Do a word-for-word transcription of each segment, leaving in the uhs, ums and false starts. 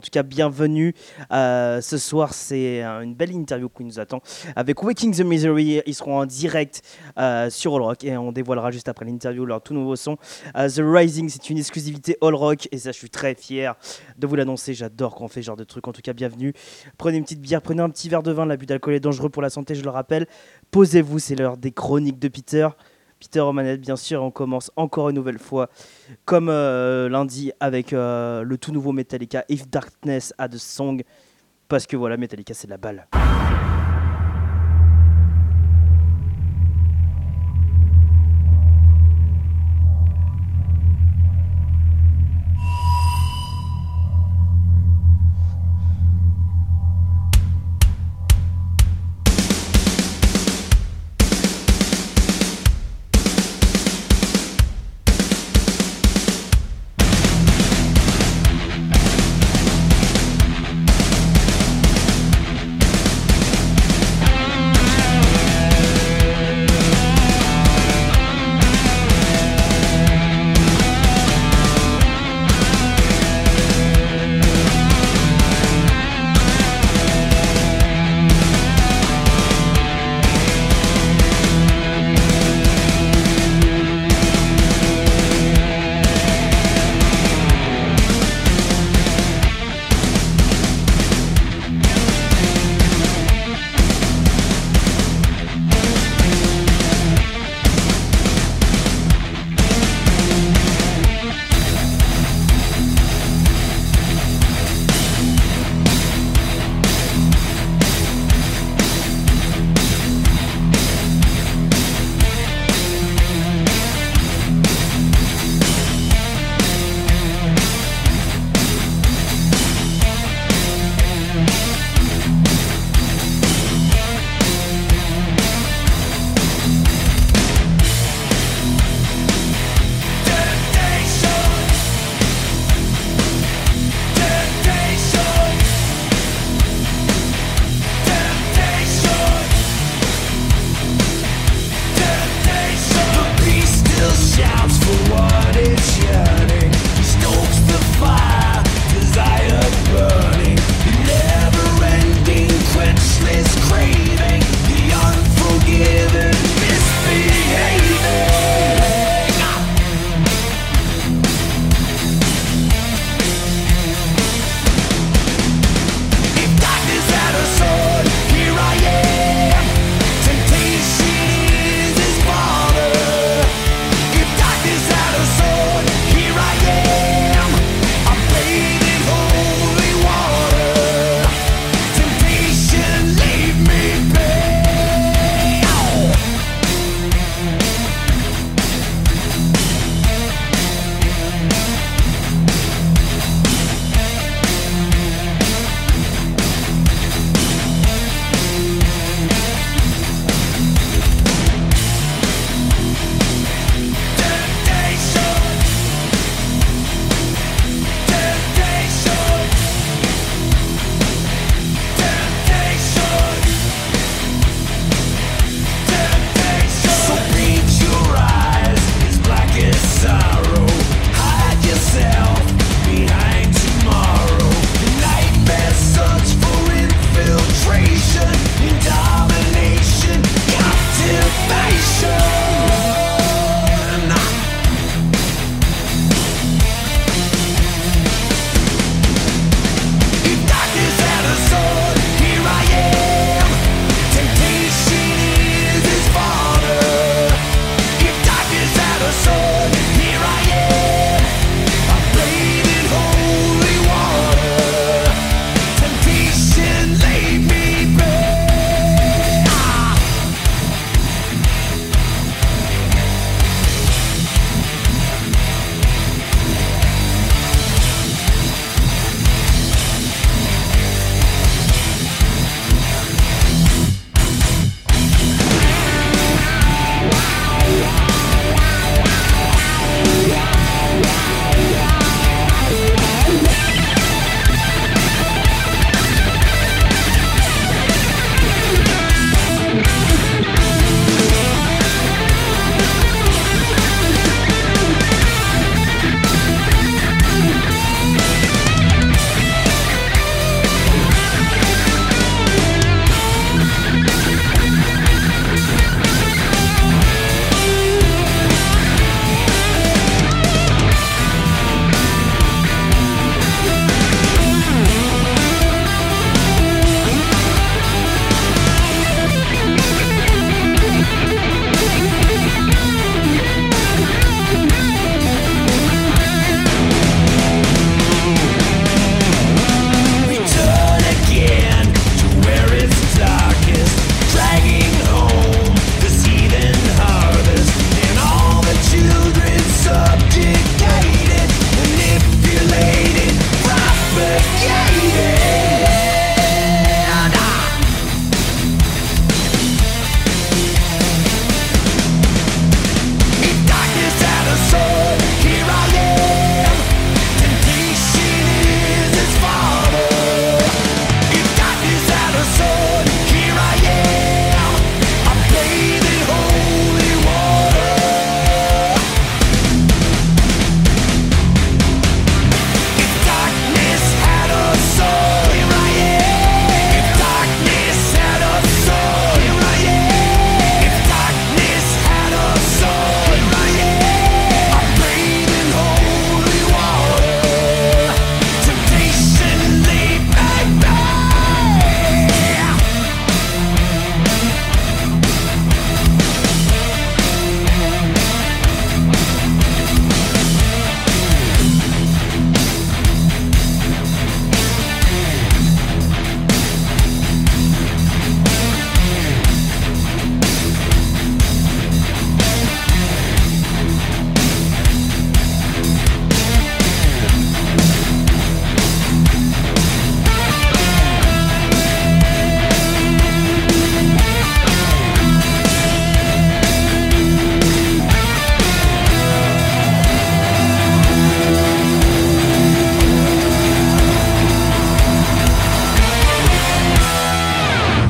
En tout cas, bienvenue. Euh, ce soir, c'est euh, une belle interview qui nous attend avec Waking the Misery. Ils seront en direct euh, sur All Rock et on dévoilera juste après l'interview leur tout nouveau son. Euh, The Rising, c'est une exclusivité All Rock et ça, je suis très fier de vous l'annoncer. J'adore quand on fait ce genre de trucs. En tout cas, bienvenue. Prenez une petite bière, prenez un petit verre de vin. L'abus d'alcool est dangereux pour la santé, je le rappelle. Posez-vous, c'est l'heure des chroniques de Peter. Peter aux manettes, bien sûr. On commence encore une nouvelle fois comme euh, lundi avec euh, le tout nouveau Metallica, If Darkness Had a Song, parce que voilà, Metallica c'est de la balle.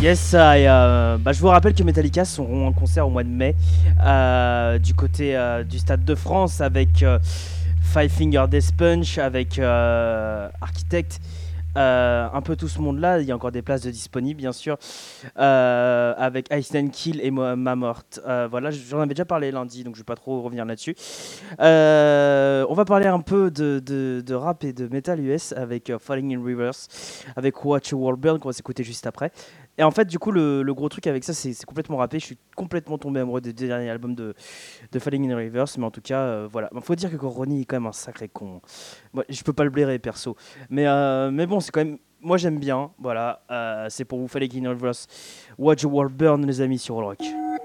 Yes, I, euh, bah, je vous rappelle que Metallica seront en concert au mois de mai euh, du côté euh, du Stade de France avec euh, Five Finger Death Punch, avec euh, Architect, euh, un peu tout ce monde-là. Il y a encore des places de disponibles, bien sûr, euh, avec Ice and Kill et Mo- Mamort. Euh, voilà, j'en avais déjà parlé lundi, donc je ne vais pas trop revenir là-dessus. Euh, on va parler un peu de, de, de rap et de metal U S avec euh, Falling in Reverse, avec Watch Your World Burn qu'on va s'écouter juste après. Et en fait, du coup, le, le gros truc avec ça, c'est c'est complètement rappé. Je suis complètement tombé amoureux des deux derniers albums de, de Falling in Reverse, mais en tout cas, euh, voilà. Il faut dire que Ronnie est quand même un sacré con. Moi, je peux pas le blairer perso, mais euh, mais bon, c'est quand même. Moi, j'aime bien. Voilà, euh, c'est pour vous Falling in Reverse. Watch Your World Burn, les amis, sur All Rock.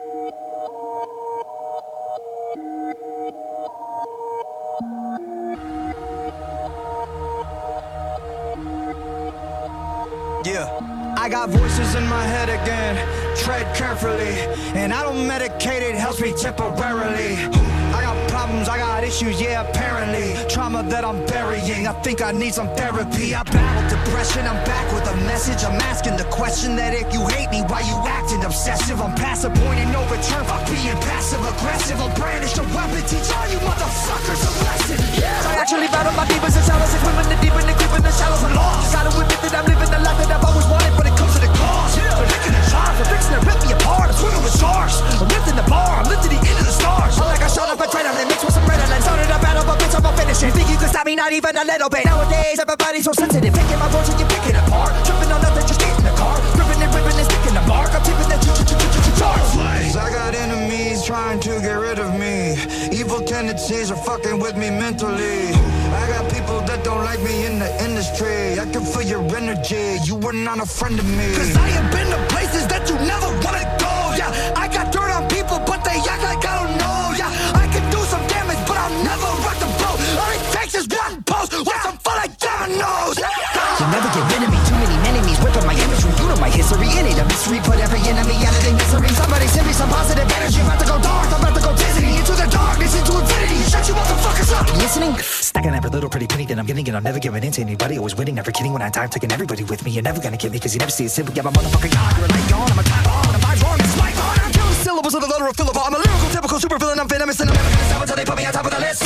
Yeah, I got voices in my head again. Tread carefully, and I don't medicate, it helps me temporarily. I got problems, I got issues, yeah, apparently. Trauma that I'm burying, I think I need some therapy. I battled depression, I'm back with a message. I'm asking the question that if you hate me, why you acting obsessive? I'm past the point of no return by being passive aggressive. I'll brandish a weapon, teach all you motherfuckers a lesson. Yeah. I actually battle my demons and shadows, and swimming the deep and the creep in the shallows. I'm lost. Just how to admit that I'm living the life that I've always wanted, but it comes to the cost. Yeah. They're licking the charms, they're fixing to rip me apart. I'm swimming with sharks, I'm lifting the bar, I'm lifting the end of the stars. I'm like I shot up a adrenaline, mixed with some Ritalin. Started a battle, but bitch, I'm gonna finish it. Think you can stop me, not even a little bit. Nowadays, everybody's so sensitive. Picking my words and you picking apart. Tripping on nothing, just get in the car. Ripping and ripping and sticking the mark. I'm tipping the charts. I got enemies trying to get rid of me. Evil tendencies are fucking with me mentally. I got people that don't like me in the industry. I can feel your energy, you were not a friend of me. Cause I have been to places that you never wanna go. Yeah, I got dirt on people, but they act like I don't know. Yeah, I can do some damage, but I'll never rock the boat. All it takes is one post, with some full like dominoes. You'll never get rid of me, too many enemies whipping my imagery. You know my history, it ain't a mystery. Put every enemy out of their misery. Somebody send me some positive energy. I'm about to go dark, I'm about to go dizzy. Into the darkness, into infinity. Shut you motherfuckers up. Listening? Stacking every little pretty penny that I'm getting, and I'm never giving in to anybody. Always winning, never kidding when I die. I'm taking everybody with me. You're never gonna get me, cause you never see it simple. Yeah, my motherfucking God, you're a light gone. I'm a time on, I'm vibe wrong, it's my on. I'm killing syllables of the letter of Philip. I'm a lyrical, typical super villain. I'm venomous, and I'm never gonna stop until they put me on top of the list.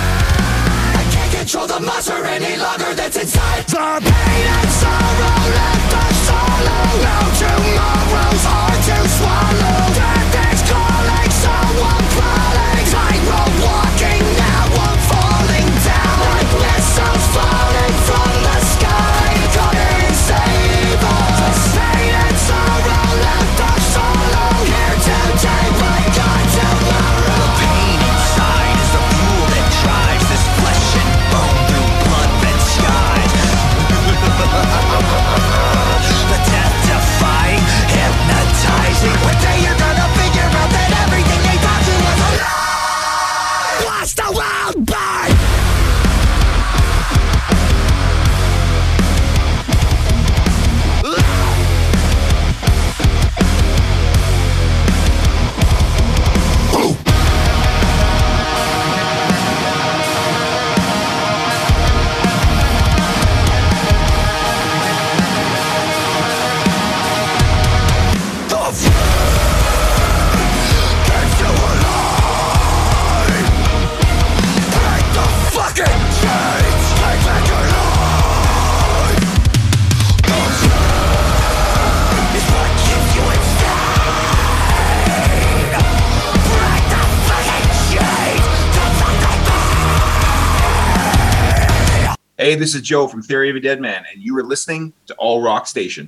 I can't control the monster any longer that's inside. The pain and sorrow left us solo. No tomorrow's hard to swallow. Death is calling, so I'm falling. Tightrope walking, now I'm falling down. Like missiles falling from the sky. Come and save us. Pain and sorrow left us solo. Here today, but gone tomorrow. The pain inside is the fuel that drives this flesh and bone through blood-red skies. The death-defying, hypnotizing. One day you're gonna figure out that everything they taught you was a lie. Watch the world burn. Hey, this is Joe from Theory of a Dead Man, and you are listening to All Rock Station.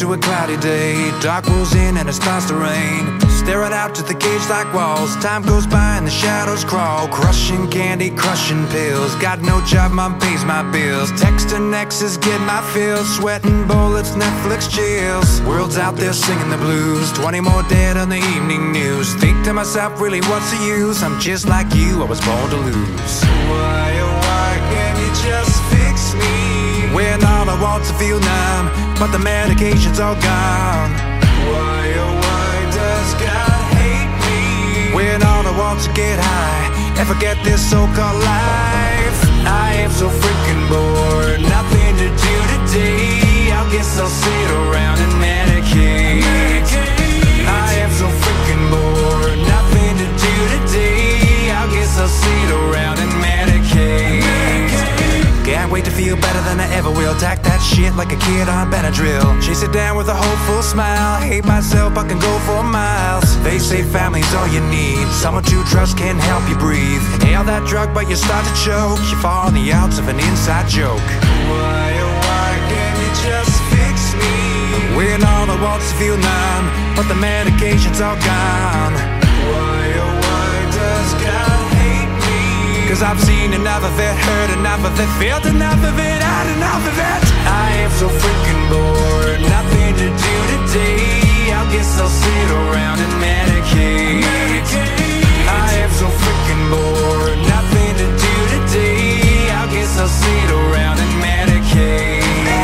to a cloudy day. Dark rolls in and it starts to rain. Staring out to the cage like walls. Time goes by and the shadows crawl. Crushing candy, crushing pills. Got no job, mom pays my bills. Texting exes, get my fill. Sweating bullets, Netflix chills. World's out there singing the blues. Twenty more dead on the evening news. Think to myself, really what's the use? I'm just like you, I was born to lose. Why, oh why can't you just fix me? When all I want to feel numb, but the medication's all gone. Why, oh why does God hate me? When all I want to get high and forget this so-called life. I am so freaking bored, nothing to do today. I guess I'll sit around and medicate. I am so freaking bored, nothing to do today. I guess I'll sit around and medicate. Can't wait to feel better than I ever will. Tack that shit like a kid on Benadryl. Chase it down with a hopeful smile. Hate myself, I can go for miles. They say family's all you need. Someone to trust can help you breathe. Inhale that drug but you start to choke. You fall on the outs of an inside joke. Why, oh why can't you just fix me? When all I want to feel numb, but the medication's all gone. Why, oh why does God hate me? Cause I've seen enough of it, heard enough of it, felt enough of it, had enough of it. I am so freaking bored, nothing to do today. I guess I'll sit around and medicate. I am so freaking bored, nothing to do today. I guess I'll sit around and medicate.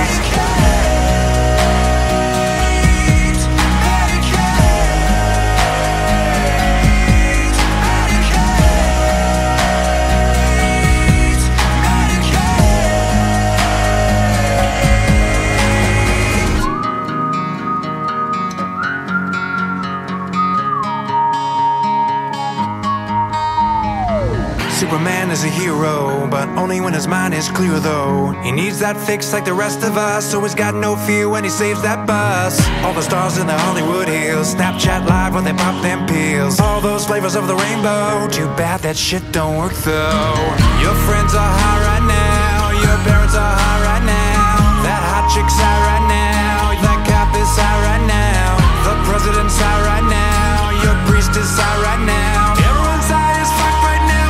Superman is a hero, but only when his mind is clear though. He needs that fix like the rest of us, so he's got no fear when he saves that bus. All the stars in the Hollywood Hills, Snapchat live when they pop them pills. All those flavors of the rainbow, too bad that shit don't work though. Your friends are high right now, your parents are high right now. That hot chick's high right now, that cop is high right now. The president's high right now, your priest is high right now. Everyone's high as fuck right now.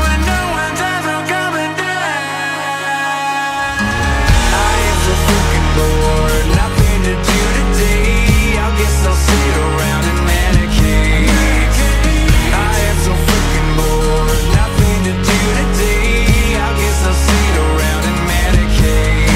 Nothing to do today. I guess I'll sit around and medicate. I am so freaking bored. Nothing to do today. I guess I'll sit around and medicate.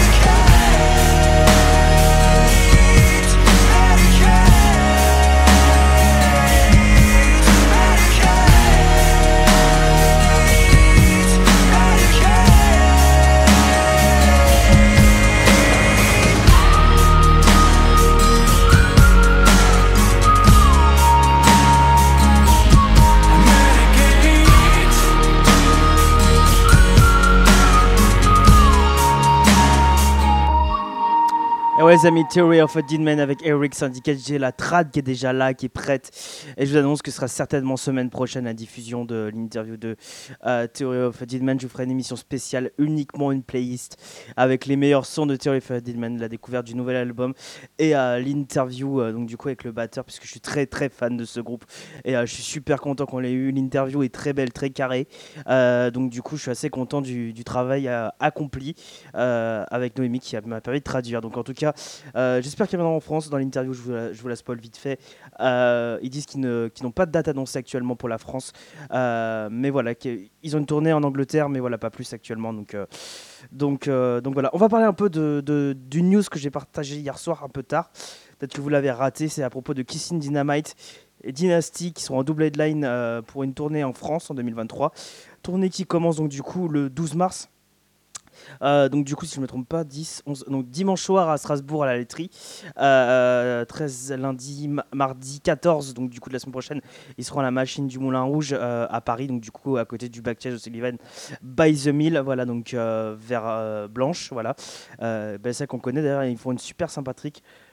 Et ouais, les amis, Theory of a Dead Man avec Eric Syndicate. J'ai la trad qui est déjà là, qui est prête. Et je vous annonce que ce sera certainement semaine prochaine la diffusion de l'interview de euh, Theory of a Dead Man. Je vous ferai une émission spéciale, uniquement une playlist avec les meilleurs sons de Theory of a Dead Man, la découverte du nouvel album et euh, l'interview euh, donc du coup avec le batteur, puisque je suis très très fan de ce groupe. Et euh, je suis super content qu'on l'ait eu. L'interview est très belle, très carrée. Euh, donc du coup, je suis assez content du, du travail euh, accompli euh, avec Noémie qui m'a permis de traduire. Donc en tout cas, Euh, j'espère qu'ils viendront en France. Dans l'interview, je vous la, je vous la spoil vite fait. Euh, ils disent qu'ils, ne, qu'ils n'ont pas de date annoncée actuellement pour la France. Euh, mais voilà, ils ont une tournée en Angleterre, mais voilà, pas plus actuellement. Donc, euh, donc, euh, donc voilà. On va parler un peu de, de, d'une news que j'ai partagée hier soir un peu tard. Peut-être que vous l'avez raté. C'est à propos de Kissing Dynamite et Dynasty qui sont en double headline euh, pour une tournée en France en deux mille vingt-trois. Tournée qui commence donc du coup le douze mars. Euh, donc du coup si je ne me trompe pas dix, onze, donc dimanche soir à Strasbourg à la laiterie, euh, treize lundi, ma- mardi quatorze, donc du coup de la semaine prochaine ils seront à la machine du Moulin Rouge euh, à Paris, donc du coup à côté du Backstage de Sullivan by the Mill, voilà, donc euh, vers euh, Blanche, voilà, euh, ben, celle qu'on connaît d'ailleurs, ils font une super sympathique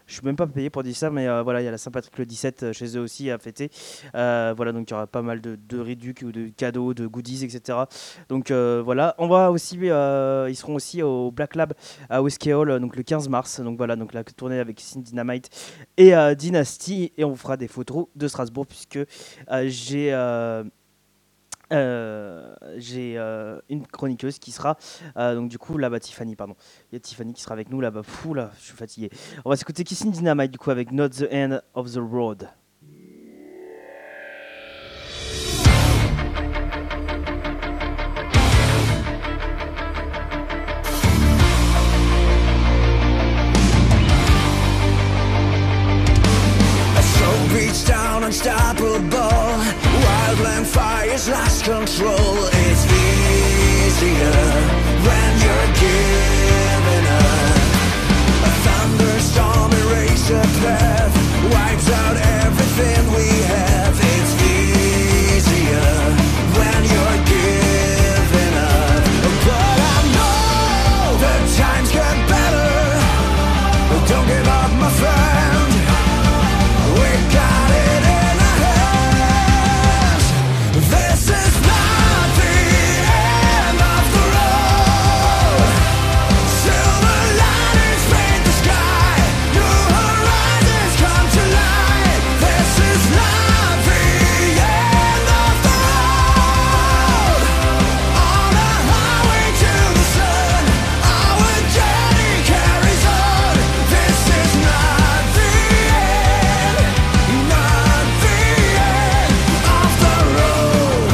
Je suis même pas payé pour dire ça, mais euh, voilà, il y a la Saint-Patrick le dix-sept chez eux aussi à fêter. Euh, voilà, donc il y aura pas mal de, de réducs ou de cadeaux, de goodies, et cetera. Donc euh, voilà, on va aussi, euh, ils seront aussi au Black Lab à Whiskey Hall, donc le quinze mars. Donc voilà, donc la tournée avec Sin Dynamite et euh, Dynasty, et on fera des photos de Strasbourg puisque euh, j'ai euh, euh, j'ai euh, une chroniqueuse qui sera euh, donc du coup là-bas Tiffany pardon il y a Tiffany qui sera avec nous là-bas. Fou là, je suis fatigué. On va s'écouter Kissing Dynamite du coup avec Not the End of the Road. Reach down, unstoppable. Wildland fires lost control. It's easier when you're giving up. A thunderstorm erases a path, wipes out everything we have. It's easier when you're giving up. But I know the times get better. Don't give up, my friend. We got it in our hands. This is not the end of the road. Silver linings paint the sky. New horizons come to light. This is not the end of the road. On a highway to the sun, our journey carries on. This is not the end. Not the end of the road.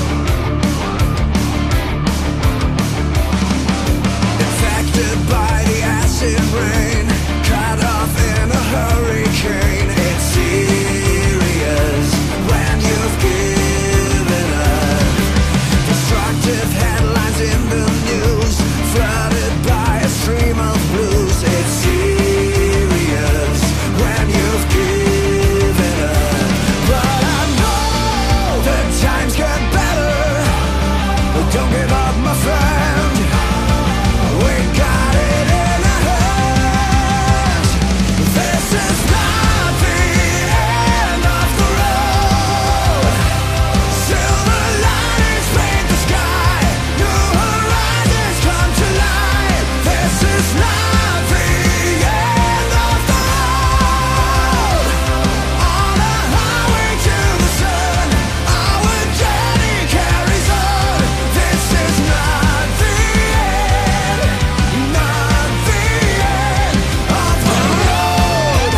Infected by the acid rain, cut off in a hurricane. It's serious when you've given up. Destructive headlines in the news, flooded by a stream of blues. It's serious when you've given up. But I know the times get better. Don't give up, my friend. We got it in our hands. This is not the end of the road. Silver linings paint the sky. New horizons come to light. This is not the end of the road. On a highway to the sun, our journey carries on. This is not the end, not the end of the road.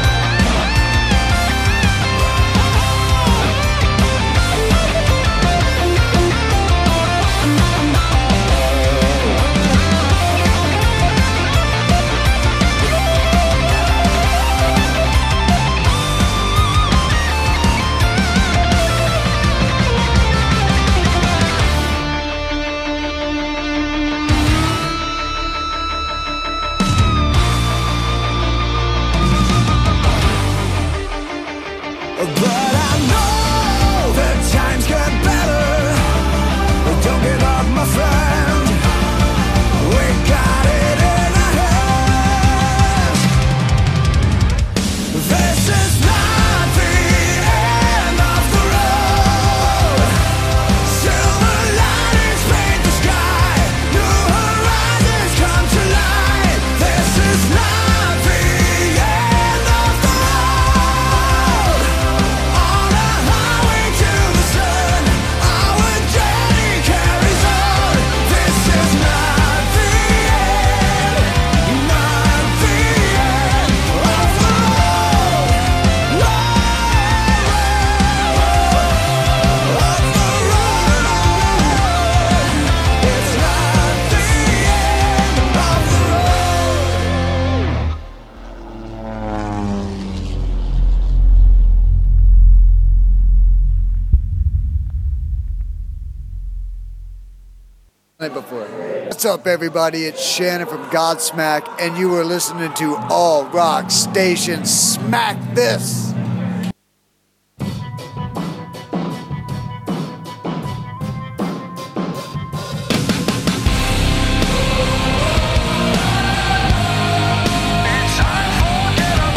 But I know the times get better. Don't give up, my friend. We got it in our hands. This is not the end of the road. Silver linings paint the sky. New horizons come to light. This is not the end of the road. On a highway to the sun, our journey carries on. This is not the end, not the end of the road. Of the road. It's not the end of the road. Night before. What's up, everybody? It's Shannon from Godsmack, and you are listening to All Rock Station. Smack this! It's time for get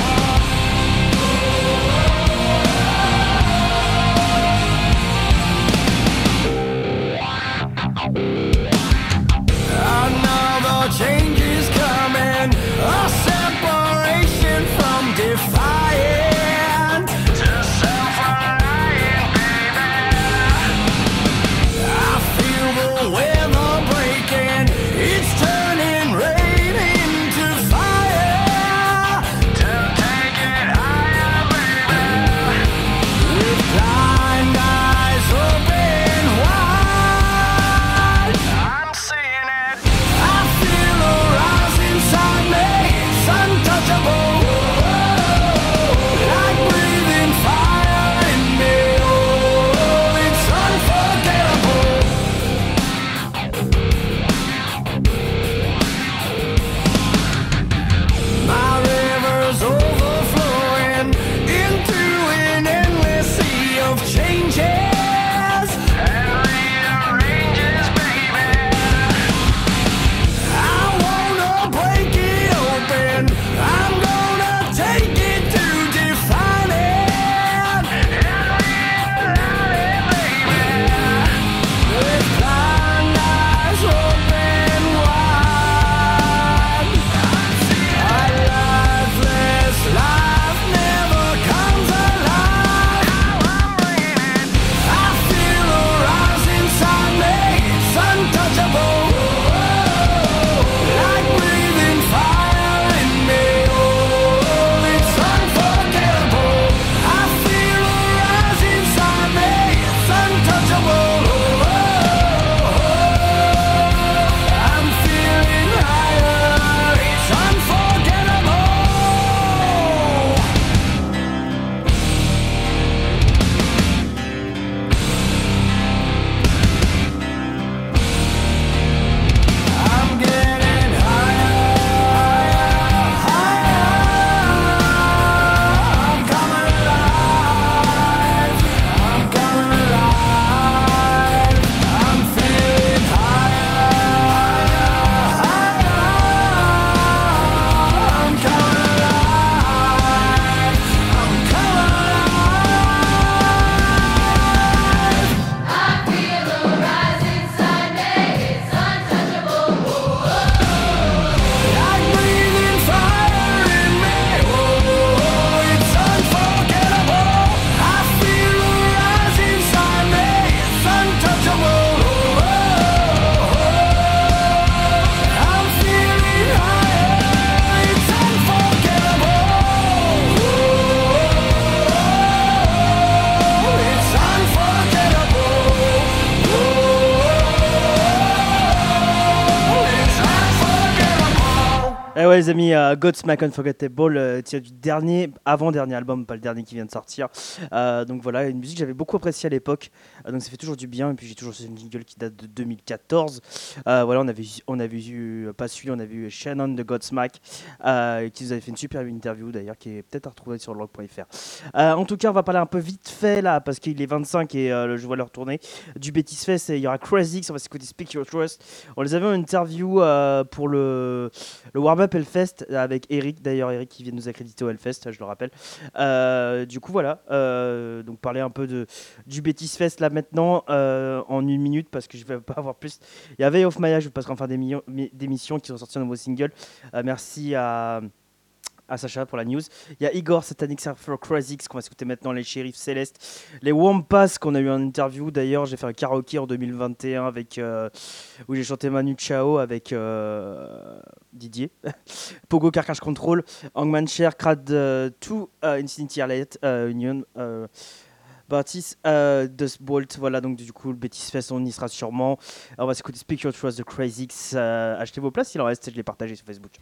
ouais, les amis, uh, Godsmack Unforgettable, euh, tiré du dernier, avant-dernier album, pas le dernier qui vient de sortir. Euh, donc voilà, une musique que j'avais beaucoup appréciée à l'époque. Euh, donc ça fait toujours du bien. Et puis j'ai toujours ce jingle qui date de deux mille quatorze. Euh, voilà, on avait, on avait vu, pas celui, on a vu Shannon de Godsmack, euh, qui nous avait fait une super interview d'ailleurs, qui est peut-être à retrouver sur le rock point f r. Euh, en tout cas, on va parler un peu vite fait là, parce qu'il est vingt-cinq et euh, je vois leur tournée du Betis Fest. Et il y aura Crazy, on va s'écouter Speak Your Trust. On les avait en interview euh, pour le, le warm-up Hellfest avec Eric, d'ailleurs Eric qui vient de nous accréditer au Hellfest, je le rappelle. Euh, du coup voilà, euh, donc parler un peu de, du Betis Fest là maintenant euh, en une minute parce que je vais pas avoir plus. Il y avait Off Maya, je vous passerai en fin d'émission qui sont sortis un nouveau single. Euh, merci à... à Sacha pour la news. Il y a Igor, Satanic Surfer, Crazy qu'on va écouter maintenant, les Shérifs Célestes, les Wampas qu'on a eu en interview d'ailleurs. J'ai fait un karaoké en deux mille vingt et un avec, euh, où j'ai chanté Manu Chao avec euh, Didier, Pogo Carcass Control, Hangman Cher, Crad deux, uh, Infinity Allied, uh, Union. Uh, Baptiste, euh, Dustbolt, voilà, donc du coup le Betis Fest on y sera sûrement. Alors, on va s'écouter Speak Your Trust de Crazy. Euh, achetez vos places, il en reste, je l'ai partagé sur Facebook.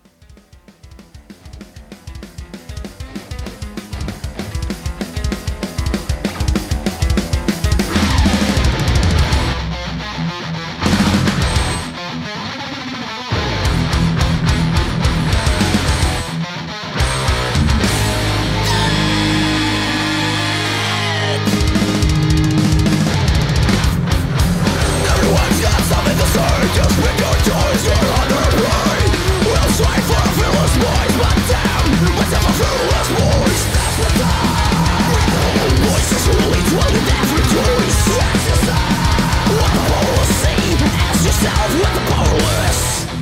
Just pick your choice, you're under prey. We'll strive for a fearless voice, but damn, myself a fearless voice. That's what time. Voices who lead to a death rejoice. Ask yourself what the powerless see. Ask yourself what the powerless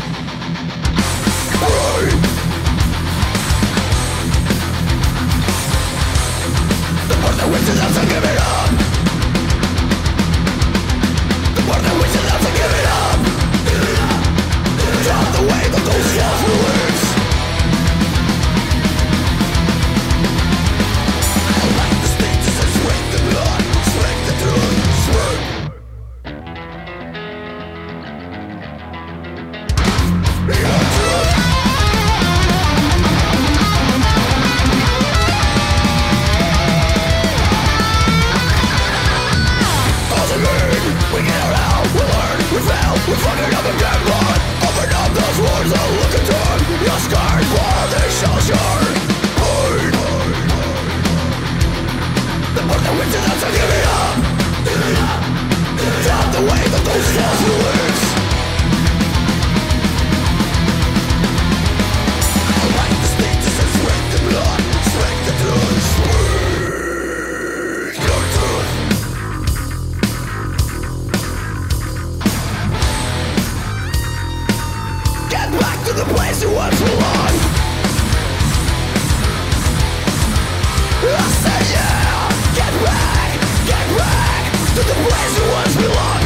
pray. The part that wishes us to give it up. The part that wishes us to give it up. Drop the way that those false beliefs. I like the stages and swing the blood, swing the truth, swing. Your truth. Doesn't mean we get out, we learn, we fail, we fucking up again, but open up those words and look at them. Your scars, while they shall shine. Pain. The part that wishes us to give it up. Drop the way that those false beliefs. I like the stages and swing the blood, swing the truth, swing your truth. Get back to the place you once belonged. I say yeah. Get back, get back to the place you once belonged.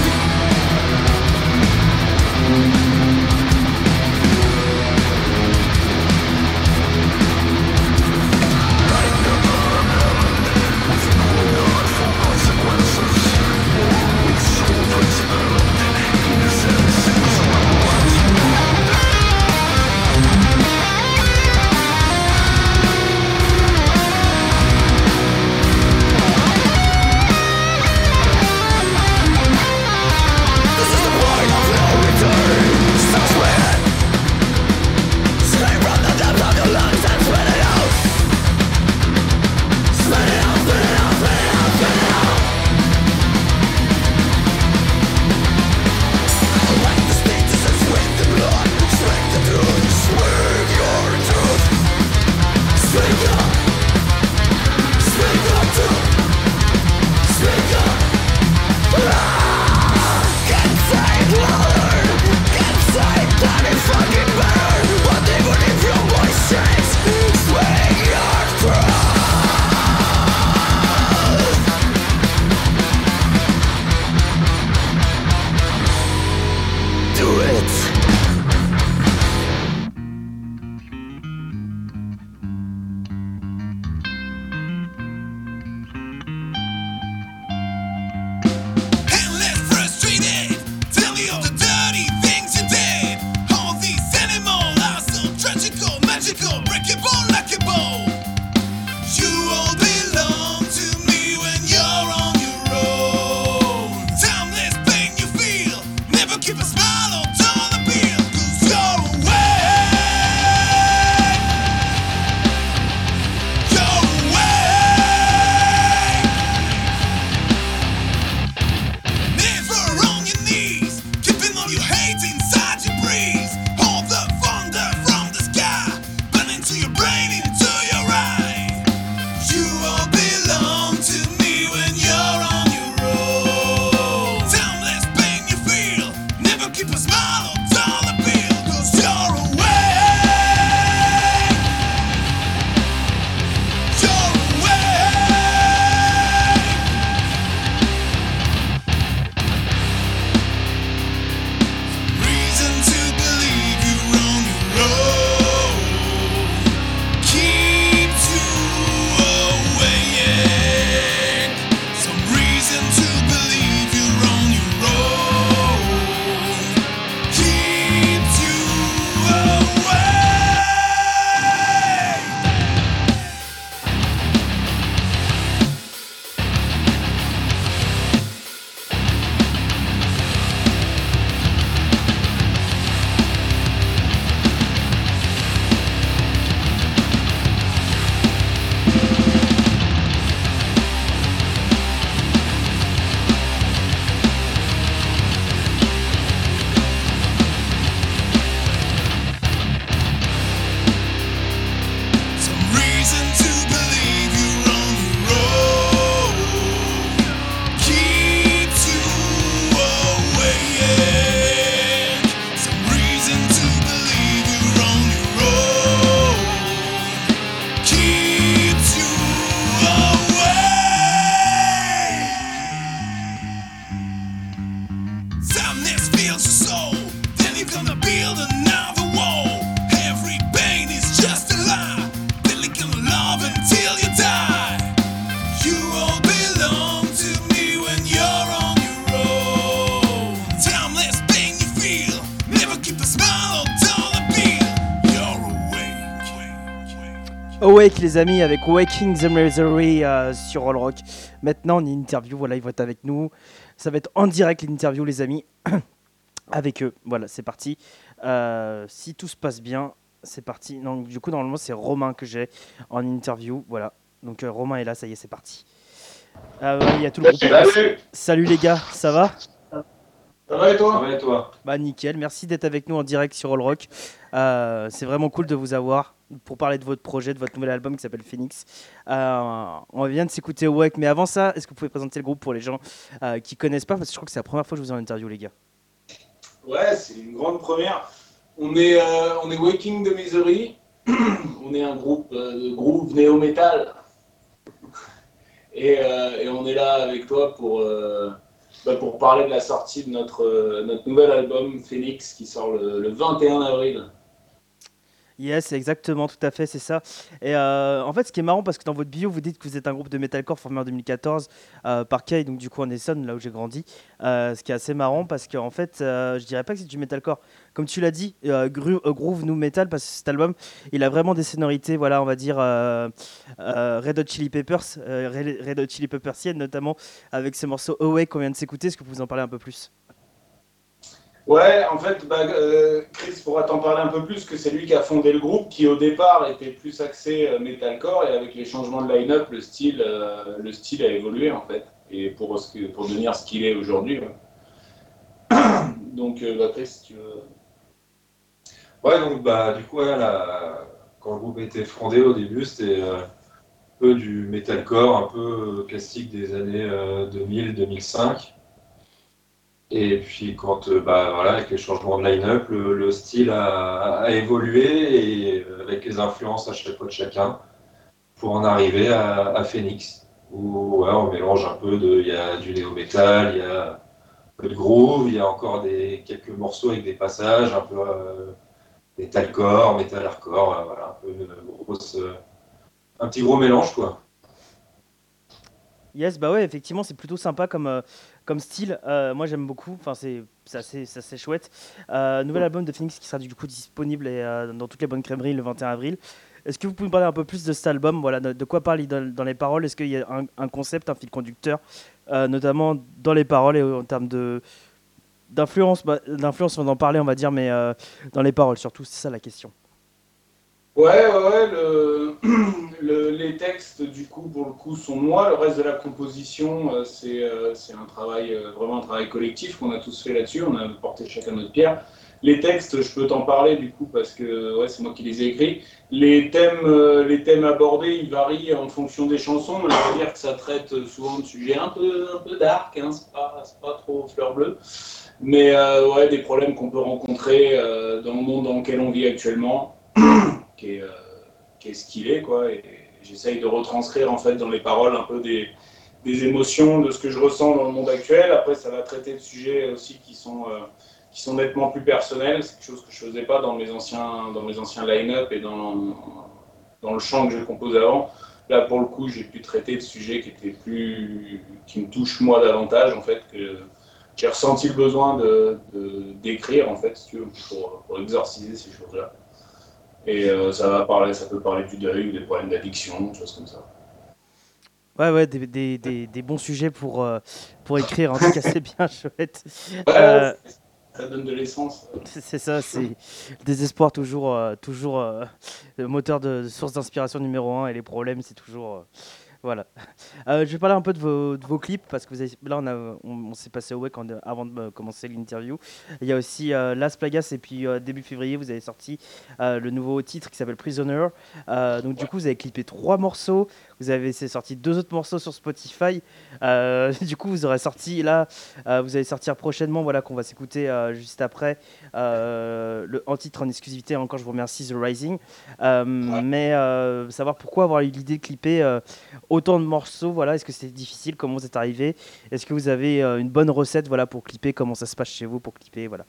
Wake les amis, avec Waking the Misery euh, sur All Rock. Maintenant on est interview, voilà, ils vont être avec nous. Ça va être en direct l'interview les amis, avec eux. Voilà, c'est parti. Euh, si tout se passe bien, c'est parti. Non, du coup normalement c'est Romain que j'ai en interview, voilà. Donc euh, Romain est là, ça y est, c'est parti. Euh, Il y a tout le groupe. Salut. Salut les gars, ça va? Ça va et toi? Ça va et toi? Bah nickel, merci d'être avec nous en direct sur All Rock. Euh, c'est vraiment cool de vous avoir pour parler de votre projet, de votre nouvel album qui s'appelle Phoenix. Euh, on vient de s'écouter Wake, mais avant ça, est-ce que vous pouvez présenter le groupe pour les gens euh, qui connaissent pas, parce que je crois que c'est la première fois que je vous ai en interview les gars. Ouais, c'est une grande première. On est, euh, on est Waking the Misery. On est un groupe euh, de groove néo-metal. Et, euh, et on est là avec toi pour... Euh, Bah pour parler de la sortie de notre, euh, notre nouvel album Phoenix qui sort le, le vingt et un avril. Yes, exactement, tout à fait, c'est ça. Et euh, en fait, ce qui est marrant, parce que dans votre bio, vous dites que vous êtes un groupe de metalcore formé en deux mille quatorze euh, par Kay, donc du coup en Essonne, là où j'ai grandi. Euh, ce qui est assez marrant, parce qu'en fait, euh, je dirais pas que c'est du metalcore. Comme tu l'as dit, euh, gru- euh, groove new metal, parce que cet album, il a vraiment des sonorités, voilà, on va dire euh, euh, Red Hot Chili Peppers, euh, Red Red Hot Chili Peppersienne, notamment avec ce morceau Awake qu'on vient de s'écouter. Est-ce que vous pouvez en parler un peu plus? Ouais, en fait, bah, euh, Chris pourra t'en parler un peu plus, que c'est lui qui a fondé le groupe, qui au départ était plus axé euh, metalcore, et avec les changements de line-up, le style, euh, le style a évolué en fait, et pour, ce que- pour devenir ce qu'il est aujourd'hui. Ouais. Donc, euh, bah, Chris, si tu veux. Ouais, donc bah du coup, ouais, là, quand le groupe a été fondé au début, c'était euh, un peu du metalcore, un peu euh, classique des années euh, deux mille deux mille cinq. Et puis quand, euh, bah voilà, avec les changements de line-up, le, le style a, a évolué, et euh, avec les influences à chaque fois de chacun, pour en arriver à, à Phoenix, où ouais, on mélange un peu de, il y a du néo-metal, il y a un peu de groove, il y a encore des quelques morceaux avec des passages un peu euh, metalcore, metal hardcore, euh, voilà, un peu une grosse, euh, un petit gros mélange quoi. Yes, bah ouais, effectivement, c'est plutôt sympa comme, euh, comme style. Euh, moi, j'aime beaucoup. Enfin, c'est c'est assez, c'est assez chouette. Euh, nouvel album de Phoenix qui sera du coup disponible et, euh, dans toutes les bonnes crèmeries le vingt et un avril. Est-ce que vous pouvez me parler un peu plus de cet album? Voilà, de, de quoi parle il dans, dans les paroles? Est-ce qu'il y a un, un concept, un fil conducteur, euh, notamment dans les paroles et en termes de d'influence, bah, d'influence, on en parlait, on va dire, mais euh, dans les paroles surtout, c'est ça la question. Ouais, ouais, ouais, le, le- les textes, du coup, pour le coup, sont moi. Le reste de la composition, euh, c'est euh, c'est un travail, euh, vraiment un travail collectif qu'on a tous fait là-dessus. On a porté chacun notre pierre. Les textes, je peux t'en parler, du coup, parce que ouais, c'est moi qui les ai écrits. Les thèmes, euh, les thèmes abordés, ils varient en fonction des chansons, mais on va dire que ça traite souvent de sujets un peu, un peu dark, hein, c'est pas, c'est pas trop fleur bleue. Mais euh, ouais, des problèmes qu'on peut rencontrer euh, dans le monde dans lequel on vit actuellement. Qui est, euh, qui est ce qu'il est, quoi. Et j'essaye de retranscrire en fait dans les paroles un peu des, des émotions, de ce que je ressens dans le monde actuel. Après, ça va traiter de sujets aussi qui sont, euh, qui sont nettement plus personnels. C'est quelque chose que je faisais pas dans mes anciens, dans mes anciens line-up et dans, dans le chant que je composais avant. Là, pour le coup, j'ai pu traiter de sujets qui étaient plus, qui me touchent moi davantage, en fait, que j'ai ressenti le besoin de, de- d'écrire, en fait, si tu veux, pour, pour exorciser ces choses-là. Et euh, ça va parler, ça peut parler du deuil ou des problèmes d'addiction, des choses comme ça. Ouais, ouais, des, des, des, des bons sujets pour, euh, pour écrire. En tout cas, c'est bien chouette. Ouais, Euh, ça donne de l'essence. c'est c'est ça, c'est le désespoir toujours, euh, toujours euh, le moteur de, de source d'inspiration numéro un, et les problèmes, c'est toujours. euh, Voilà. Euh, je vais parler un peu de vos, de vos clips, parce que vous avez, là on, a, on, on s'est passé au web quand- avant de me- commencer l'interview. Il y a aussi euh, Las Plagas, et puis euh, début février vous avez sorti euh, le nouveau titre qui s'appelle Prisoner. Euh, donc du coup vous avez clippé trois morceaux, vous avez c'est sorti deux autres morceaux sur Spotify. Euh, du coup vous aurez sorti là, euh, vous allez sortir prochainement, voilà, qu'on va s'écouter euh, juste après, euh, le en titre en exclusivité. Encore je vous remercie, The Rising. Euh, mais euh, savoir pourquoi avoir eu l'idée de clipper euh, autant de morceaux, voilà. Est-ce que c'était difficile? Comment vous êtes arrivé? Est-ce que vous avez euh, une bonne recette, voilà, pour clipper? Comment ça se passe chez vous pour clipper, voilà?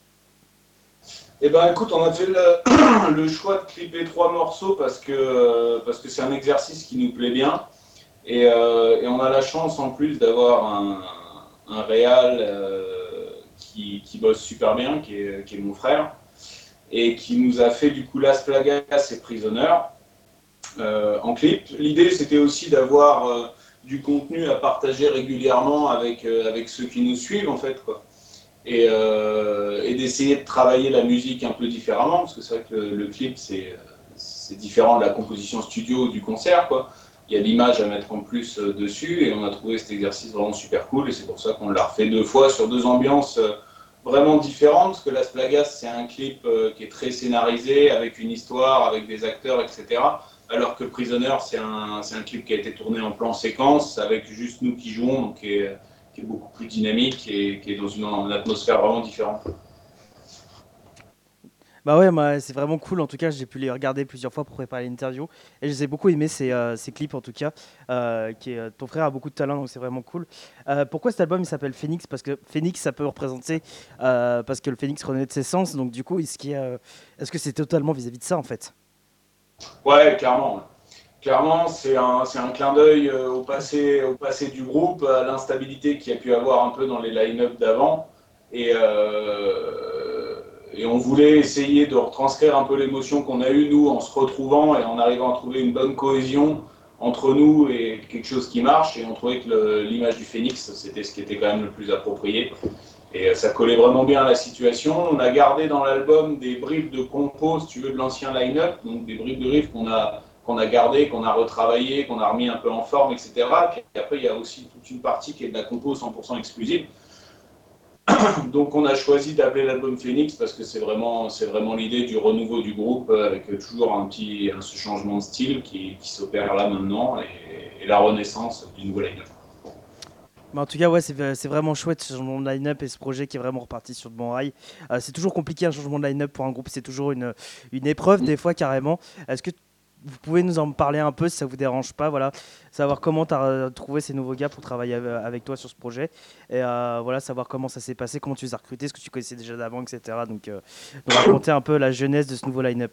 Eh ben écoute, on a fait le, le choix de clipper trois morceaux parce que euh, parce que c'est un exercice qui nous plaît bien et, euh, et on a la chance en plus d'avoir un, un réal euh, qui, qui bosse super bien, qui est, qui est mon frère et qui nous a fait du coup Las Plagas et Prisoner. euh, en clip. L'idée, c'était aussi d'avoir euh, du contenu à partager régulièrement avec, euh, avec ceux qui nous suivent, en fait, quoi. Et, euh, et d'essayer de travailler la musique un peu différemment, parce que c'est vrai que le, le clip, c'est, c'est différent de la composition studio ou du concert, quoi. Il y a l'image à mettre en plus euh, dessus, et on a trouvé cet exercice vraiment super cool, et c'est pour ça qu'on l'a refait deux fois sur deux ambiances euh, vraiment différentes, parce que Las Plagas, c'est un clip euh, qui est très scénarisé, avec une histoire, avec des acteurs, et cetera. Alors que Prisoner, c'est un, c'est un clip qui a été tourné en plan séquence, avec juste nous qui jouons, donc qui est, qui est beaucoup plus dynamique et qui est dans une, une atmosphère vraiment différente. Bah ouais, moi, c'est vraiment cool. En tout cas, j'ai pu les regarder plusieurs fois pour préparer l'interview. Et je les ai beaucoup aimés, ces, euh, ces clips, en tout cas. Euh, qui est, euh, ton frère a beaucoup de talent, donc c'est vraiment cool. Euh, pourquoi cet album il s'appelle Phoenix? Parce que Phoenix, ça peut représenter. Euh, parce que le Phoenix renaît de ses sens. Donc, du coup, est-ce, qu'il y a, euh, est-ce que c'est totalement vis-à-vis de ça, en fait? Ouais, clairement. Clairement, c'est un, c'est un clin d'œil euh, au passé, au passé du groupe, à l'instabilité qu'il y a pu avoir un peu dans les line-up d'avant. Et, euh, et on voulait essayer de retranscrire un peu l'émotion qu'on a eue, nous, en se retrouvant et en arrivant à trouver une bonne cohésion entre nous et quelque chose qui marche. Et on trouvait que le, l'image du Phénix, c'était ce qui était quand même le plus approprié. Et ça collait vraiment bien à la situation. On a gardé dans l'album des bribes de compos, si tu veux, de l'ancien line-up, donc des bribes de riffs qu'on a, qu'on a gardé, qu'on a retravaillé, qu'on a remis un peu en forme, et cetera. Et après, il y a aussi toute une partie qui est de la compo cent pour cent exclusive. Donc on a choisi d'appeler l'album Phoenix parce que c'est vraiment, c'est vraiment l'idée du renouveau du groupe, avec toujours un petit un, ce changement de style qui, qui s'opère là maintenant, et, et la renaissance du nouveau line-up. Mais en tout cas, ouais, c'est, c'est vraiment chouette ce changement de line-up et ce projet qui est vraiment reparti sur de bons rails. Euh, c'est toujours compliqué un changement de line-up pour un groupe, c'est toujours une, une épreuve, des fois carrément. Est-ce que vous pouvez nous en parler un peu si ça vous dérange pas, voilà, savoir comment tu as trouvé ces nouveaux gars pour travailler avec toi sur ce projet, et euh, voilà, savoir comment ça s'est passé, comment tu les as recrutés, est-ce que tu connaissais déjà d'avant, et cetera. Donc, euh, donc raconter un peu la genèse de ce nouveau line-up.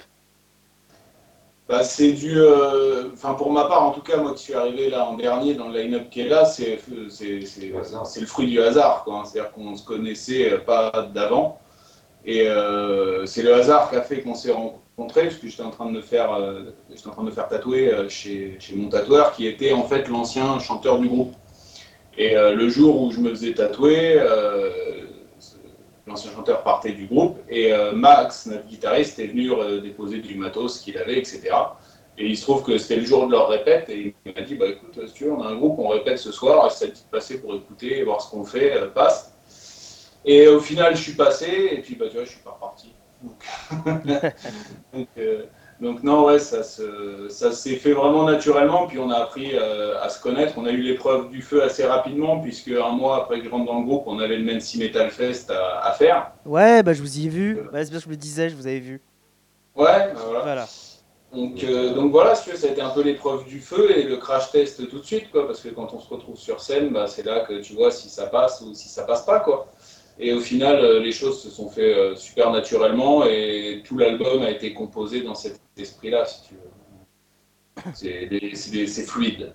Bah, c'est dû, enfin euh, pour ma part en tout cas, moi qui suis arrivé là en dernier dans le line-up qui est là, c'est, c'est, c'est, c'est le fruit du hasard, quoi, hein. C'est-à-dire qu'on ne se connaissait pas d'avant, et euh, c'est le hasard qui a fait qu'on s'est rencontrés, parce que j'étais en train de me faire, euh, j'étais en train de me faire tatouer euh, chez, chez mon tatoueur, qui était en fait l'ancien chanteur du groupe. Et euh, le jour où je me faisais tatouer, euh, l'ancien chanteur partait du groupe, et euh, Max, notre guitariste, est venu euh, déposer du matos qu'il avait, et cetera. Et il se trouve que c'était le jour de leur répète, et il m'a dit, bah écoute, si tu veux, on a un groupe, on répète ce soir, si ça te dit de passer pour écouter, voir ce qu'on fait, euh, passe. Et au final, je suis passé, et puis bah tu vois, je suis pas reparti. Donc, donc, euh, donc non, ouais, ça, se, ça s'est fait vraiment naturellement, puis on a appris euh, à se connaître. On a eu l'épreuve du feu assez rapidement, puisque un mois après que je rentre dans le groupe, on avait le Mency Metal Fest à, à faire. Ouais, bah je vous y ai vu, ouais, c'est bien ce que je me disais, je vous avais vu. Ouais, bah voilà. Voilà. Donc, euh, donc voilà, si tu veux, ça a été un peu l'épreuve du feu et le crash test tout de suite, quoi, parce que quand on se retrouve sur scène, bah, c'est là que tu vois si ça passe ou si ça passe pas, quoi. Et au final, les choses se sont fait super naturellement et tout l'album a été composé dans cet esprit-là, si tu veux. C'est, des, c'est, des, c'est fluide.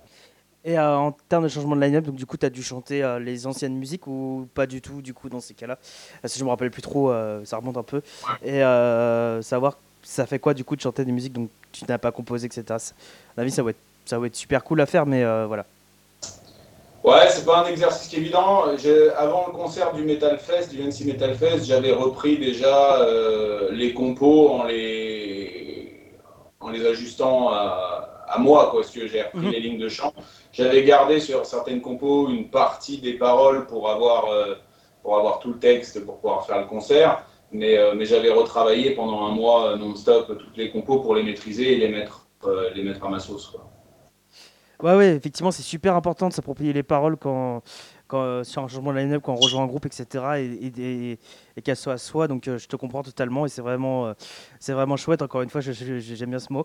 Et euh, en termes de changement de line-up, donc du coup, tu as dû chanter euh, les anciennes musiques ou pas du tout, du coup, dans ces cas-là? Parce que je me rappelle plus trop, euh, ça remonte un peu. Ouais. Et euh, savoir, ça fait quoi, du coup, de chanter des musiques dont tu n'as pas composé, et cetera. À mon avis, ça va être, ça va être super cool à faire, mais euh, voilà. Ouais, c'est pas un exercice qui est évident. J'ai, avant le concert du Metal Fest, du Mency Metal Fest, j'avais repris déjà euh, les compos en les, en les ajustant à, à moi, quoi, parce que j'ai repris Mhm. les lignes de chant. J'avais gardé sur certaines compos une partie des paroles pour avoir, euh, pour avoir tout le texte pour pouvoir faire le concert, mais, euh, mais j'avais retravaillé pendant un mois non-stop toutes les compos pour les maîtriser et les mettre, euh, les mettre à ma sauce, quoi. Ouais, ouais, effectivement, c'est super important de s'approprier les paroles quand, quand, euh, sur un changement de line-up, quand on rejoint un groupe, et cetera. Et, et, et- et qu'elle soit à soi. Donc, euh, je te comprends totalement. Et c'est vraiment, euh, c'est vraiment chouette. Encore une fois, je- je- je- j'aime bien ce mot.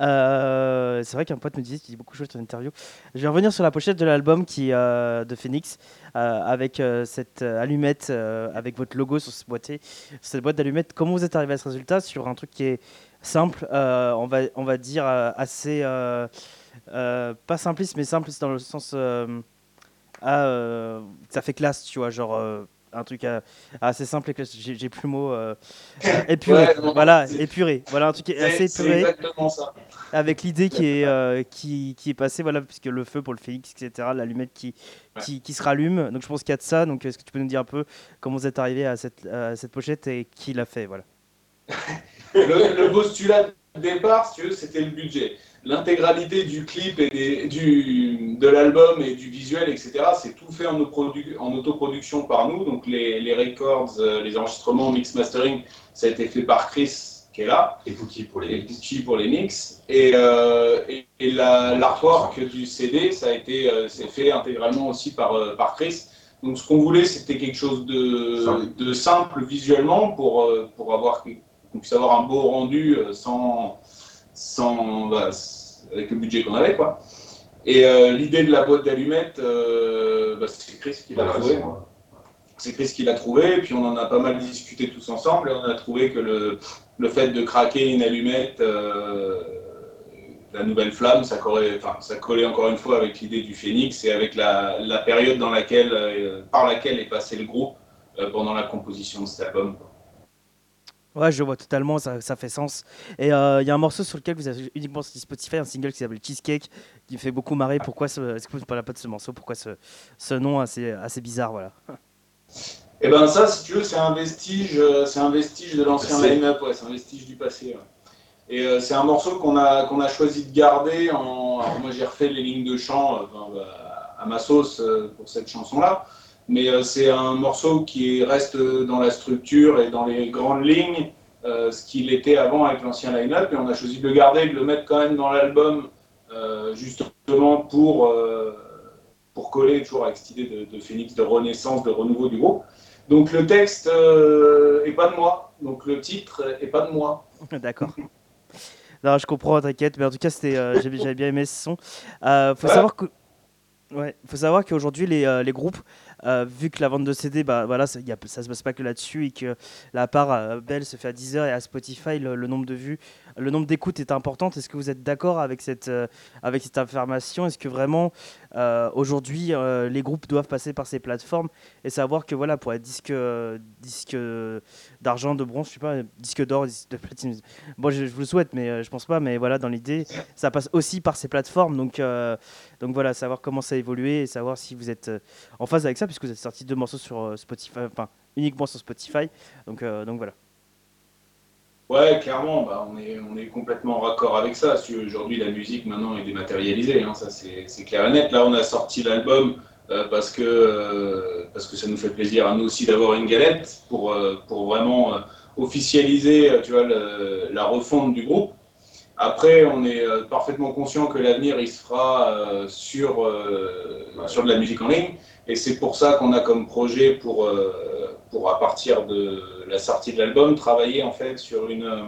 Euh, c'est vrai qu'un pote me disait qu'il dit beaucoup chouette en interview. Je vais revenir sur la pochette de l'album qui, euh, de Phoenix, euh, avec euh, cette euh, allumette, euh, avec votre logo sur ce boîtier, cette boîte d'allumettes. Comment vous êtes arrivé à ce résultat sur un truc qui est simple, euh, on va, on va dire euh, assez. euh, euh, pas simpliste, mais simple dans le sens. Euh, ah, euh, ça fait classe, tu vois. Genre, euh, un truc euh, assez simple et que j'ai j'ai plus le mot. Euh, euh, épuré. Ouais, non, Voilà, c'est épuré. Voilà un truc assez c'est- c'est épuré exactement ça. avec l'idée qui est euh, qui, qui est passée, voilà, puisque le feu pour le phénix, et cetera. L'allumette qui, Ouais. qui qui se rallume. Donc je pense qu'il y a de ça. Donc est-ce que tu peux nous dire un peu comment vous êtes arrivé à cette à cette pochette et qui l'a fait, voilà. Le, le postulat de départ, si tu veux, c'était le budget. L'intégralité du clip et des- du, de l'album et du visuel, et cetera, c'est tout fait en, autoprodu- en autoproduction par nous. Donc les, les records, euh, les enregistrements, mix mastering, ça a été fait par Chris, qui est là, Et Cookie pour et les Gucci pour les mix. Et, euh, et, et la- l'artwork du C D, ça a été euh, c'est fait intégralement aussi par, euh, par Chris. Donc ce qu'on voulait, c'était quelque chose de, Simple. de simple visuellement pour, euh, pour avoir qu'on puisse avoir un beau rendu euh, sans, sans bah, s- avec le budget qu'on avait, quoi. Et euh, l'idée de la boîte d'allumettes, euh, bah, c'est Chris qui l'a Voilà, trouvé. c'est moi. C'est Chris qui l'a trouvé, et puis on en a pas mal discuté tous ensemble, et on a trouvé que le, le fait de craquer une allumette, euh, la nouvelle flamme, ça collait, enfin, ça collait encore une fois avec l'idée du phénix et avec la, la période dans laquelle, euh, par laquelle est passé le groupe euh, pendant la composition de cet album, quoi. Ouais, je vois totalement, ça, ça fait sens. Et euh, il y a un morceau sur lequel vous avez uniquement sur Spotify, un single qui s'appelle Cheesecake, qui me fait beaucoup marrer. Pourquoi ce, est-ce que vous parlez pas de ce morceau? Pourquoi ce, ce nom assez, assez bizarre, voilà. Et ben ça, si tu veux, c'est un vestige, euh, c'est un vestige de l'ancien Passé. line-up, ouais, c'est un vestige du passé. Ouais. Et euh, c'est un morceau qu'on a, qu'on a choisi de garder. En... Alors, moi, j'ai refait les lignes de chant euh, enfin, bah, à ma sauce euh, pour cette chanson-là. Mais euh, c'est un morceau qui reste dans la structure et dans les grandes lignes, euh, ce qu'il était avant avec l'ancien line-up. Et on a choisi de le garder et de le mettre quand même dans l'album, euh, justement pour, euh, pour coller toujours avec cette idée de, de phénix, de renaissance, de renouveau du groupe. Donc le texte euh, est pas de moi. Donc le titre est pas de moi. D'accord. Non, je comprends, t'inquiète, mais en tout cas, c'était, euh, j'ai- j'avais bien aimé ce son. Euh, faut Ouais. savoir que, ouais, faut savoir qu'aujourd'hui, les, euh, les groupes, euh, vu que la vente de C D, bah, voilà, ça, y a, ça se base pas que là-dessus et que la part euh, belle se fait à Deezer et à Spotify, le, le nombre de vues, le nombre d'écoutes est important. Est-ce que vous êtes d'accord avec cette, euh, avec cette affirmation? Est-ce que vraiment, euh, aujourd'hui, euh, les groupes doivent passer par ces plateformes et savoir que, voilà, pour être disque, euh, disque d'argent, de bronze, je sais pas, disque d'or, disque de platine. Bon, je, je vous le souhaite, mais euh, je pense pas. Mais voilà, dans l'idée, ça passe aussi par ces plateformes. Donc, euh, donc voilà, savoir comment ça a évolué et savoir si vous êtes euh, en phase avec ça, puisque vous avez sorti deux morceaux sur euh, Spotify, enfin uniquement sur Spotify. Donc, euh, donc voilà. Ouais, clairement, bah, on, est, on est complètement raccord avec ça. Si aujourd'hui, la musique maintenant est dématérialisée, hein, ça c'est c'est clair et net. Là, on a sorti l'album euh, parce, que, euh, parce que ça nous fait plaisir à nous aussi d'avoir une galette pour, euh, pour vraiment euh, officialiser euh, tu vois, le- la refonte du groupe. Après, on est euh, parfaitement conscient que l'avenir, il se fera euh, sur, euh, Ouais. sur de la musique en ligne. Et c'est pour ça qu'on a comme projet, pour, euh, pour à partir de la sortie de l'album, travailler en fait sur une, euh,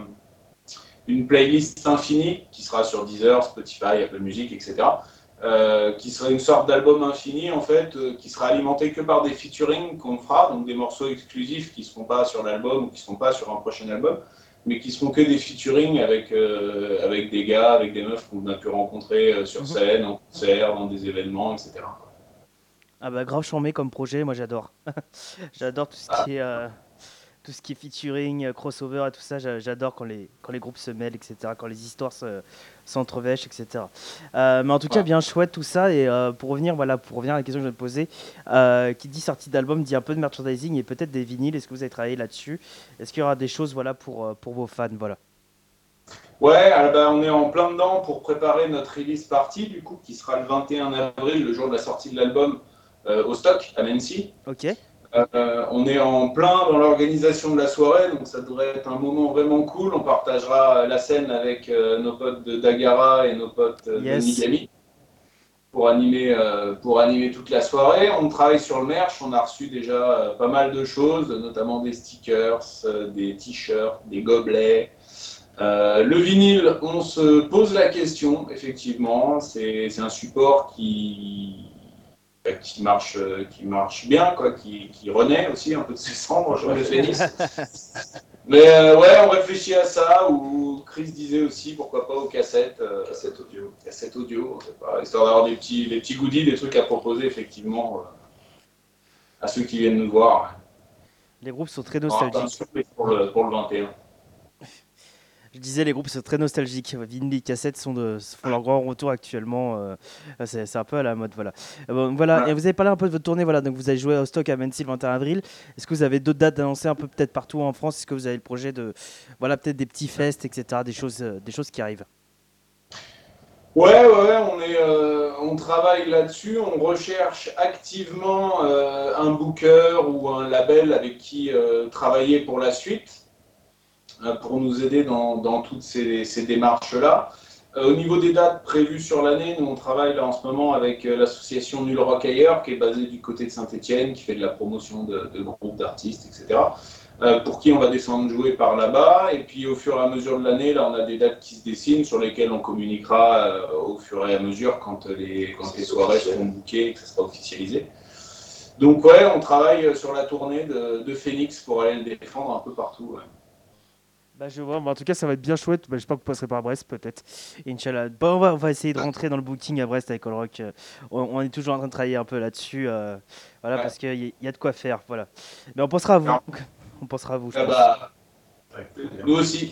une playlist infinie qui sera sur Deezer, Spotify, Apple Music, et cetera. Euh, qui sera une sorte d'album infini en fait, euh, qui sera alimenté que par des featuring qu'on fera, donc des morceaux exclusifs qui ne seront pas sur l'album ou qui ne seront pas sur un prochain album, mais qui seront que des featuring avec, euh, avec des gars, avec des meufs qu'on a pu rencontrer euh, sur Mhm. scène, en concert, dans des événements, et cetera. Ah bah grave chambé comme projet, moi j'adore. J'adore tout ce Ah. qui est euh, tout ce qui est featuring, euh, crossover et tout ça. j'a- J'adore quand les quand les groupes se mêlent, et cetera. Quand les histoires se s'entrevêchent, et cetera. Euh, mais en tout cas, Ouais. bien chouette tout ça. Et euh, pour revenir, voilà, pour revenir à la question que je vais te poser, euh, qui dit sortie d'album dit un peu de merchandising et peut-être des vinyles. Est-ce que vous avez travaillé là-dessus? Est-ce qu'il y aura des choses, voilà, pour euh, pour vos fans, voilà. Ouais, alors ben, on est en plein dedans pour préparer notre release party, du coup, qui sera le vingt et un avril, le jour de la sortie de l'album, euh, au Stock, à Nancy. Ok. Euh, on est en plein dans l'organisation de la soirée, donc ça devrait être un moment vraiment cool. On partagera la scène avec euh, nos potes de Dagara et nos potes euh, Yes. de Nigami pour animer, euh, pour animer toute la soirée. On travaille sur le merch, on a reçu déjà euh, pas mal de choses, notamment des stickers, euh, des t-shirts, des gobelets. Euh, le vinyle, on se pose la question, effectivement, c'est c'est un support qui, qui, marche, qui marche bien, quoi, qui, qui renaît aussi un peu de ses cendres, genre le phénix. Mais euh, ouais, on réfléchit à ça, ou Chris disait aussi, pourquoi pas aux cassettes, euh, Cassette audio. cassettes audio, on sait pas, histoire d'avoir des petits, des petits goodies, des trucs à proposer, effectivement, euh, à ceux qui viennent nous voir. Les groupes sont très On aura plein de nostalgiques. surprises pour le, pour le vingt et un. Je disais, les groupes sont très nostalgiques. Vinyle, cassettes sont de, font leur grand retour actuellement. euh, c'est, c'est un peu à la mode, voilà. Euh, bon, voilà. Ouais. Et vous avez parlé un peu de votre tournée, voilà. Donc vous avez joué au Stock à Mency le vingt et un avril. Est-ce que vous avez d'autres dates annoncées un peu peut-être partout en France? Est-ce que vous avez le projet de, voilà, peut-être des petits fests, et cetera. Des choses, euh, des choses qui arrivent. Ouais, ouais, on, est, euh, on travaille là-dessus. On recherche activement euh, un booker ou un label avec qui euh, travailler pour la suite, euh, pour nous aider dans, dans toutes ces, ces démarches-là. Euh, au niveau des dates prévues sur l'année, nous on travaille là en ce moment avec euh, l'association Nul Rock Ailleurs, qui est basée du côté de Saint-Etienne, qui fait de la promotion de, de groupes d'artistes, et cetera. Euh, pour qui on va descendre jouer par là-bas. Et puis au fur et à mesure de l'année, là on a des dates qui se dessinent sur lesquelles on communiquera euh, au fur et à mesure quand les, quand les soirées seront bookées et que ça sera officialisé. Donc ouais, on travaille sur la tournée de, de Phoenix pour aller le défendre un peu partout. Ouais. Bah, je vois, bah, en tout cas, ça va être bien chouette. Bah, j'espère que vous passerez par Brest, peut-être. Inch'Allah. Bah, on, va, on va essayer de rentrer dans le booking à Brest avec All Rock. Euh, on, on est toujours en train de travailler un peu là-dessus. euh, voilà, Ouais. parce qu'il y, y a de quoi faire. Voilà. Mais on pensera à vous. Non. On pensera à vous, je Ah pense. bah, Avec plaisir. nous aussi.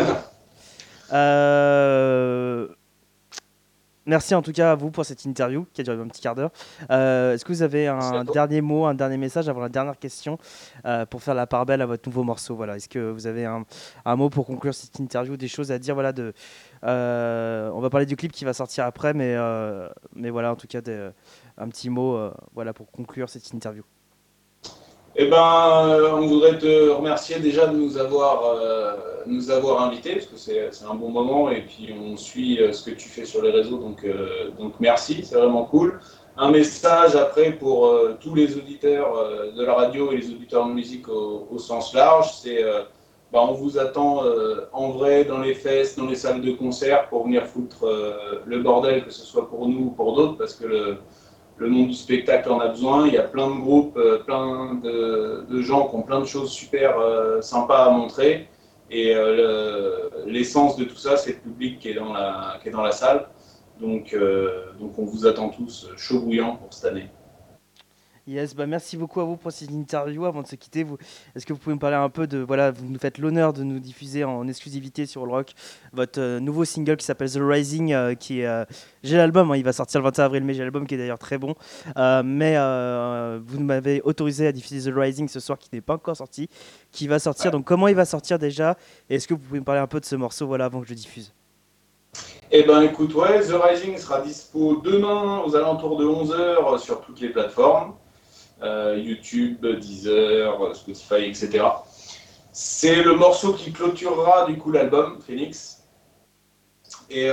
Euh, Merci en tout cas à vous pour cette interview qui a duré un petit quart d'heure. Euh, Est-ce que vous avez Merci à un toi. dernier mot, un dernier message avant la dernière question euh, pour faire la part belle à votre nouveau morceau? Voilà. Est-ce que vous avez un, un mot pour conclure cette interview, des choses à dire? Voilà, de, euh, on va parler du clip qui va sortir après, mais, euh, mais voilà, en tout cas, des- un petit mot euh, voilà, pour conclure cette interview. Eh ben, euh, on voudrait te remercier déjà de nous avoir, euh, nous avoir invités, parce que c'est c'est un bon moment, et puis on suit euh, ce que tu fais sur les réseaux, donc, euh, donc merci, c'est vraiment cool. Un message après pour euh, tous les auditeurs euh, de la radio et les auditeurs de musique au, au sens large, c'est euh, bah, on vous attend euh, en vrai dans les fesses, dans les salles de concert pour venir foutre euh, le bordel, que ce soit pour nous ou pour d'autres, parce que le, le monde du spectacle en a besoin. Il y a plein de groupes, euh, plein de, de gens qui ont plein de choses super euh, sympas à montrer. Et euh, le- l'essence de tout ça, c'est le public qui est dans la, qui est dans la salle. Donc, euh, donc on vous attend tous chaud bouillant pour cette année. Yes, bah merci beaucoup à vous pour cette interview. Avant de se quitter, vous, est-ce que vous pouvez me parler un peu de, voilà, vous nous faites l'honneur de nous diffuser en exclusivité sur All Rock votre euh, nouveau single qui s'appelle The Rising, euh, qui est, euh, j'ai l'album, hein, il va sortir le vingt et un avril, mais j'ai l'album qui est d'ailleurs très bon. Euh, mais euh, vous m'avez autorisé à diffuser The Rising ce soir, qui n'est pas encore sorti, qui va sortir. Donc comment il va sortir déjà? Et est-ce que vous pouvez me parler un peu de ce morceau, voilà, avant que je le diffuse? Eh ben écoute, ouais, The Rising sera dispo demain aux alentours de onze heures sur toutes les plateformes. Euh, YouTube, Deezer, Spotify, et cetera. C'est le morceau qui clôturera du coup l'album Phoenix. Et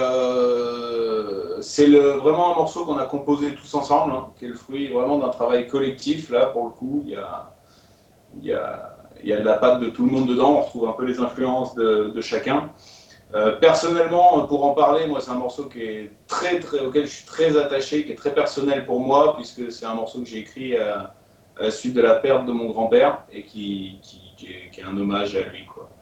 euh, c'est le, vraiment un morceau qu'on a composé tous ensemble, hein, qui est le fruit vraiment d'un travail collectif. Là, pour le coup, il y a, il y a, il y a de la patte de tout le monde dedans. On retrouve un peu les influences de, de chacun. Euh, personnellement, pour en parler, moi, c'est un morceau qui est très, très, auquel je suis très attaché, qui est très personnel pour moi, puisque c'est un morceau que j'ai écrit à, à la suite de la perte de mon grand-père et qui, qui, qui, est, qui est un hommage à lui, quoi.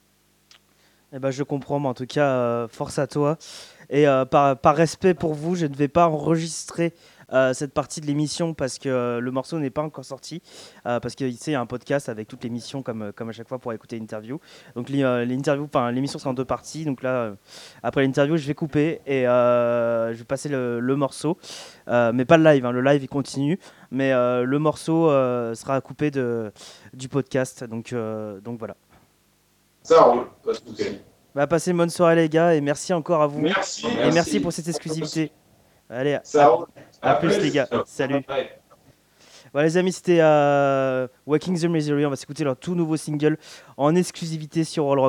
Eh ben, je comprends, mais en tout cas, euh, force à toi. Et euh, par, par respect pour vous, je ne vais pas enregistrer euh, cette partie de l'émission parce que euh, le morceau n'est pas encore sorti. Euh, parce qu'il y a un podcast avec toute l'émission, comme, euh, comme à chaque fois, pour écouter l'interview. Donc l'in- euh, l'interview, enfin, l'émission sera en deux parties. Donc là, euh, après l'interview, je vais couper et euh, je vais passer le, le morceau. Euh, mais pas le live, hein, le live il continue. Mais euh, le morceau euh, sera coupé de, du podcast. Donc, euh, donc voilà. Ça roule, pas de souci. Bah, passez une bonne soirée les gars et merci encore à vous. Merci. Et merci pour cette exclusivité. Allez, Ça à, roule. à plus les gars. Salut. Ouais. Voilà les amis, c'était euh, Waking the Misery. On va s'écouter leur tout nouveau single en exclusivité sur All Rock.